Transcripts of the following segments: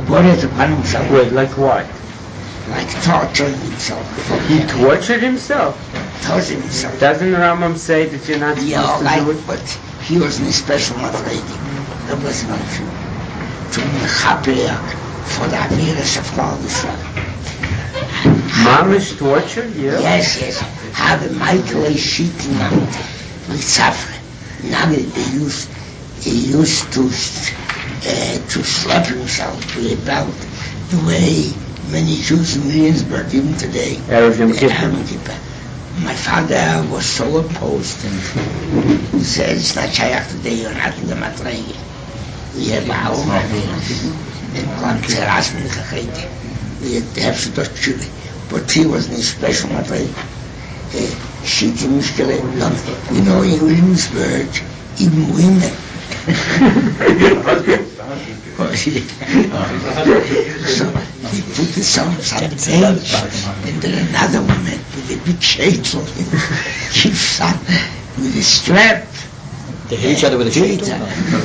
brought it upon himself. Wait, like what? Like torturing himself. He tortured himself? Tortured himself. Doesn't the Rambam say that you're not supposed to do it? But he was in a special madrege. That was not true. To mechaper for the Aviras of Klal Yisrael. Mamish torture? Yeah. Yes. Have a Michael shooting out with Safra. Now they used to slap himself with a belt the way many Jews in Williamsburg even today. Erev Yom Kippur. My father was so opposed, and he said, it's not shaykh today, you're not in the madrege. We have our own Aviras. And come to Erasmus Chachete. We have to do Chile. But he was in a special madrege. Shooting in Williamsburg, even women. So he put the sons on the bench, and then another woman with a big shaitel, keeps on with a strap. They hit each other with a shaitel?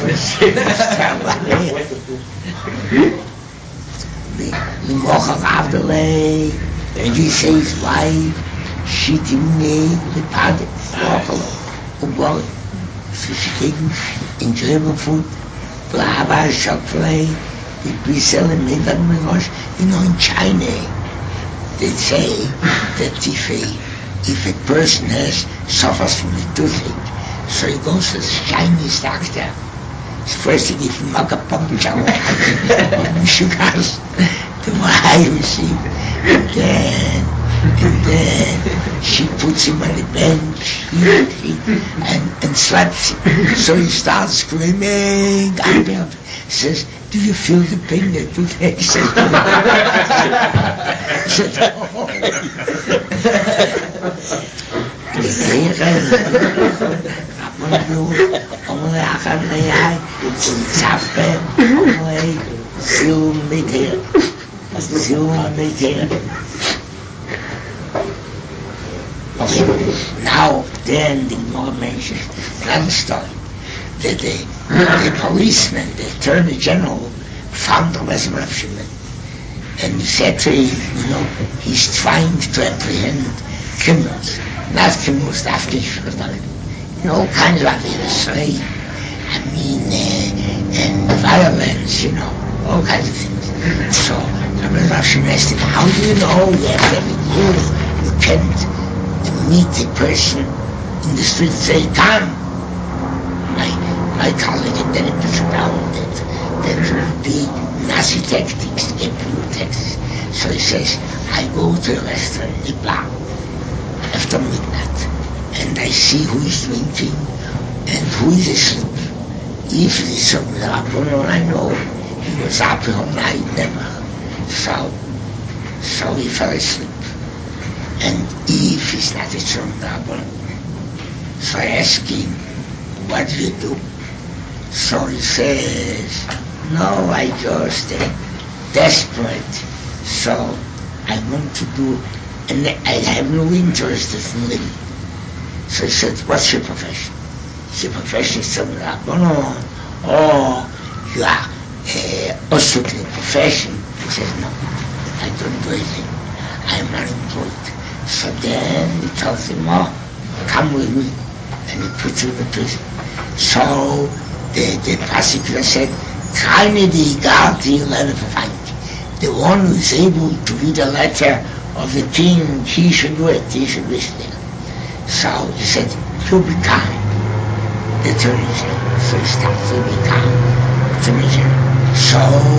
The mochel of the way, and he says, wife, shooting me, the paddock, mochel, well, so she gave enjoyable food, blabber, chocolate, the bristle and made that megosh. In China, they say that if a person suffers from a toothache, so he goes to the Chinese doctor. First he gives him acupuncture and sugars, the more high you see. And then she puts him on the bench and slaps him. So he starts screaming. Says, do you feel the pain that toothache? He said, Okay, now then the Gemara mentions another story that the policeman, the attorney general, found the lesson of Shimon and said to him, he's trying to apprehend criminals, not criminals after all kinds of Aviras, right? And violence, all kinds of things. So Rabbi Rashi asked him, how do you know you have every rule? You can't meet a person in the street and say, come. My colleague, and then he puts it down that the Nazi tactics, the April tactics. So he says, I go to a restaurant in the bar after midnight, and I see who is drinking and who is asleep. If it is some Rabbanon, I know he was up all night, never. So he fell asleep. And if he's not a some Rabbanon, so I ask him, what do you do? So he says, no, I just desperate. So I want to do, and I have no interest in living. So he said, what's your profession? Your profession is some Rabbanon. Oh, you are also in a profession. He says, no, I don't do anything. I'm unemployed. So then he tells him, oh, come with me. And he puts him in prison. So the prosecutor said, keine die Garte 11 verfeindet. The one who is able to read a letter of the king, he should do it, he should listen it. So he said, you be calm. The attorney general. So he starts to be calm. Attorney general. So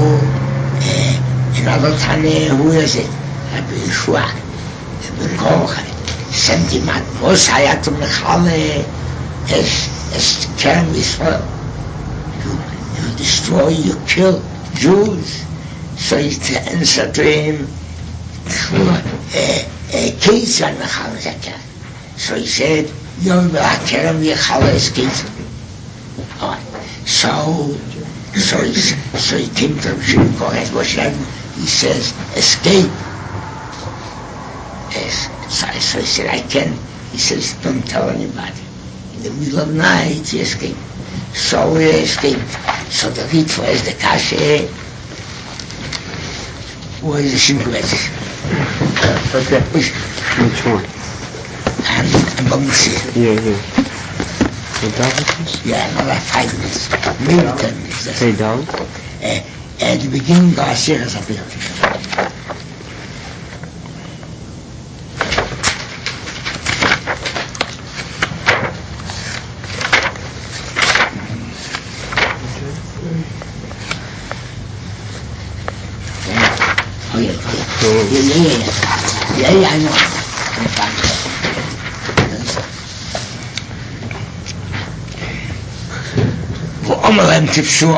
another time, who is it? Rabbi Yeshua. Rabbi Koch. Sent him at Mosayat Mechale as Keren Israel. You destroy, you kill Jews. So he answered to him, Keitz and Mechale Zakar. So he said, Yom Keren Mechale is Keitz. So he came to Shimon Kohen Moshe. He says, escape. Yes. So he said, I can. He says, don't tell anybody. In the middle of the night, he escaped. So he escaped. So the Ritva is the Kashe. was a simple message. Okay. Which one? And Bambushi. Yeah. Yeah, another 5 minutes. Maybe 10 minutes. $3? At the beginning, I see as a bill. Yeah, I know. وأمرهم تفسوا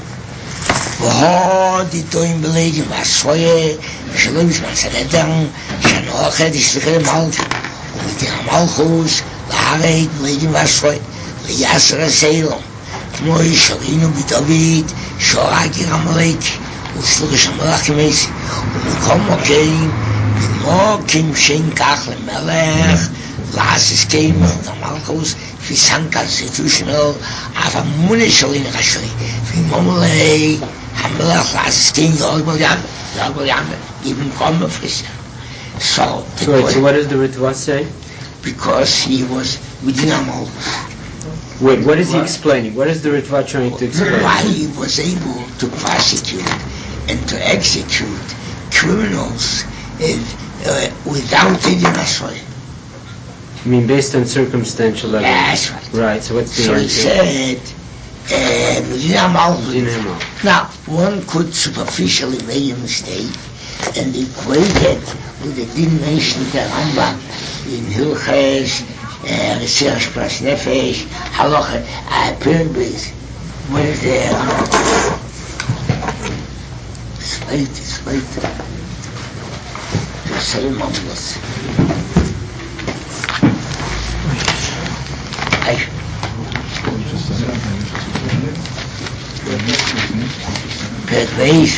وهادي توين بليجي مع الصوية شلون يسمع سلدان شان واخد يشتغل مالك ومتين مالخوس لحريت بليجي مع الصوية لياسر سيلهم تموي شغينو بدابيد شوراكي غمريك وصلوا شمراك ميسي ومقام مكين موكين شين كاخل ملخ Last came the Malchus, في some constitutional, have a municipal rashri. في Momley, Hamla, last came the Alboyam, even come of his. So what does the Ritva say? Because he was within a Malchus. Wait, what is he explaining? What is the Ritva trying to explain? Why he was able to prosecute and to execute criminals without Indian Ashray. I mean, based on circumstantial evidence. Yes, right. So what's the answer? He said, now, one could superficially make a mistake and equate it with the din mentioned the Rambam in Hilches, Research Plus Nefesh, Halacha, Pyramid. What is the Wait. The same numbers. Pertwees,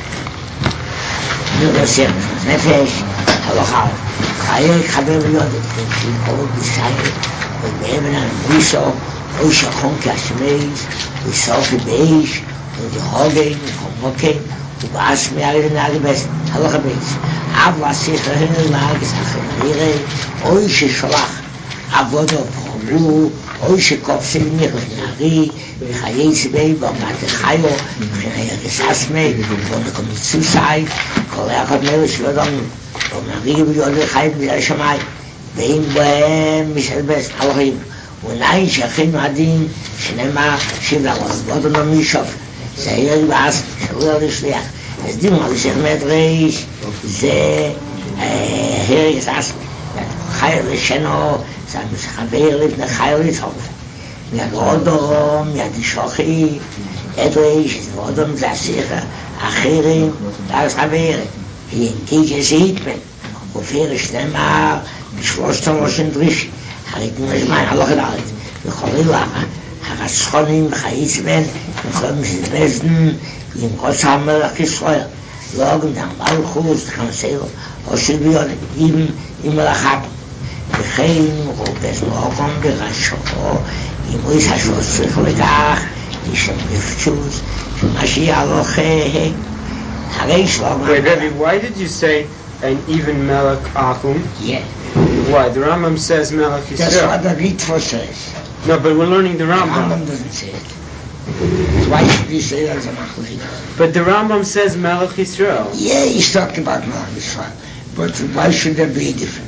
Nefesh, Halacha, Chayek Chaber Yodet, she called the Shayek, with Eben and Musa, Osha Chonka Shmeis, we saw the Beish, with the Hogen, Homoken, who asked me out of the Nagabes, Halacha Beish, Avla Sicha Hinnel Nagas Achemire, Osha Shalach, Avodo Pomu, Osha Kopse Niri, חיי סבי במאת חיו חיי גססמי ונקום צוסי כל אחד מלא שלום ומריב יודע חי בגלל שמי ואם בהם משלבס הלכים ונאי שכין מדין שנמה שיבלה ובודו נמישוף זה יהיה בעס שלא לשליח אז דימו על שכמת ריש זה הרי גססמי חי לשנו זה משחבר לפני חי לצהוב יד אודום, יד שוחי, אדריש, אודום זה השיחה, אחרים, ואז חבר'ה, אינגיג' זיתמן, ופיר שלמה, בשלושת המושן דרישי, הריתנו לזמן, הלוך אל הארץ, וחורי למה, הרצחונים חייסמן, וחורים שבזן, עם קוץ המלך ישראל, לא גם מלכוס, תכנסלו, או של ביון, עם מלאכת, וכן רובס מוקום בראשו, אם הוא יששוס צריך לכך, ישם נפשוס, שמה שיהלוך הרי שלום. Wait, Rebbe, why did you say an even Melech Achum? Yeah. Why? The Rambam says Melech Yisrael. That's what the Ritva says. No, but we're learning the Rambam. The Rambam doesn't say it. Why should we say that as a Machlek? But the Rambam says Melech Yisrael. Yeah, he's talking about Melech Yisrael. But why should there be a difference?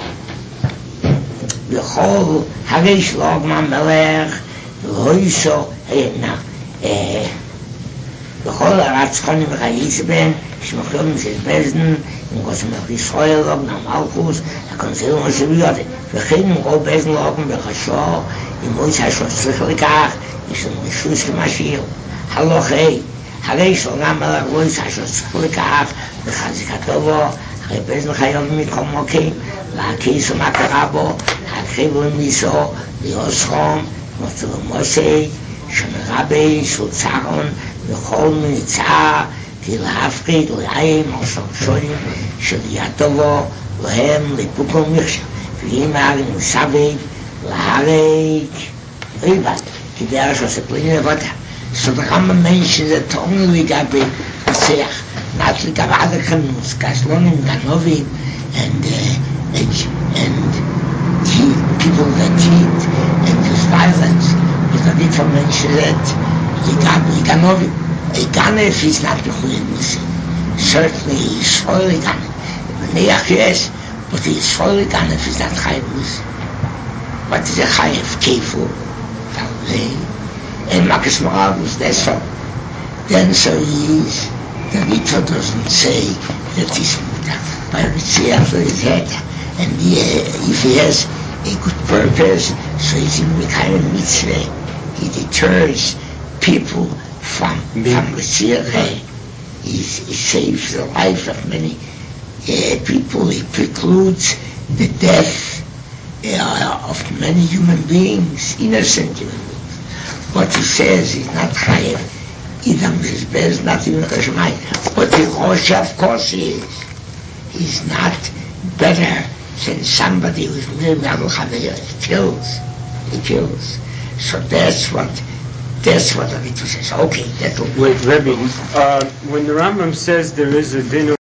בכל הרי שלום המלך והויסו בכל הרצחונים וחייסבן שמחלום של בזן עם גוסם מלך ישראל לוגן המלכוס הקונסלום השביות וכן עם כל בזן לוגן בחשו עם מויס השו צריך לכך יש לנו נשוס כמשיר הלוכי הרי שלום המלך מויס השו צריך לכך וחזיקתו בו הרי בזן חייב מכל מוקים להקיס ומה קרה בו חיבור מיסו, ליוסחום, מוצרו מוסי, שמרבי, סוצרון, וכל מניצה, להפריד, להם, או שורשויים, של יתובו, להם, לפוקו מכשל, ואם הרי מסביב, להרג, ריבת, כדרך שעושה פליני לבדה, So the Rambam mentions that only Gabi Masech, not Gabi other Kanus, Kaslonim, Ganovim, and people that cheat and use violence. But the different mention that the Ganovim, a Ganef is not Mechuyev. Certainly Yisrael Ganef. Neach yes, but the Yisrael Ganef is not Chayev. What is a Chayev? Kefu. And Makas Moravus, that's so. Then so is, the Ritva doesn't say that he's by Ritzia for his head. And if he has a good purpose, so he's in Mekayim Mitzvah. He deters people from Ritzia. He saves the life of many people. He precludes the death of many human beings, innocent human beings. What he says is not chayev. Idam is not even Rishmai. But the Rosh, of course, he is. He's not better than somebody who's living out of Chaveya. He kills. So that's what the Ritva says. Okay, that'll Wait, Rebbe, when the Rambam says there is a din